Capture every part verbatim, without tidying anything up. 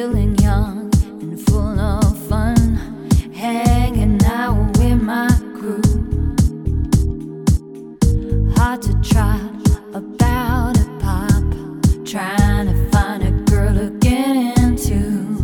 feeling young and full of fun, hanging out with my crew. Hard to trot about a pop, trying to find a girl to get into.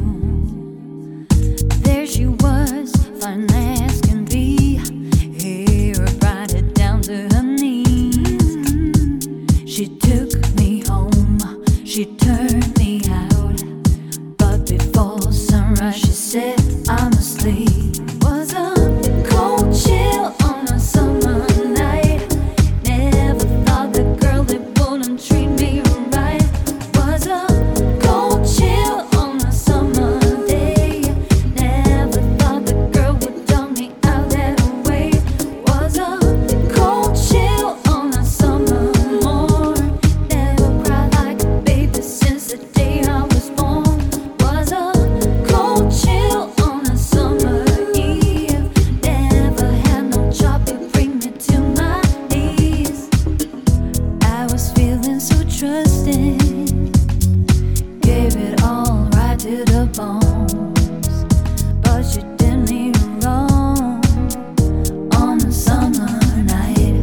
There she was, fine as can be, hair braided down to her knees. She took me home, she turned me out, but before sunrise she said I'm asleep. Was a cold chill on a summer night. Never thought the girl that wouldn't treat me right. Was a cold chill on a summer day. Never thought the girl would dump me out that way. Was a cold chill on a summer morn. Never cried like a baby since the day I was born. Was a cold chill on a summer eve. Never had no job to bring me to my knees. I was feeling so trusting, gave it all right to the bones, but you did me wrong on a summer night.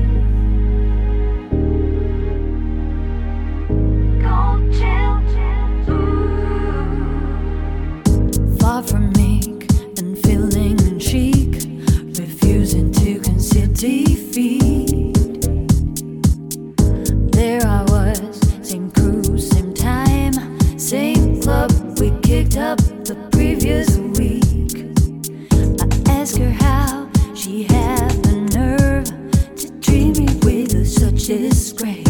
Cold chill, ooh. Far from meek and feeling chic, refusing to concede defeat. There I was, same crew, same time, same club we kicked up the previous week. I asked her how she had the nerve to treat me with such disgrace.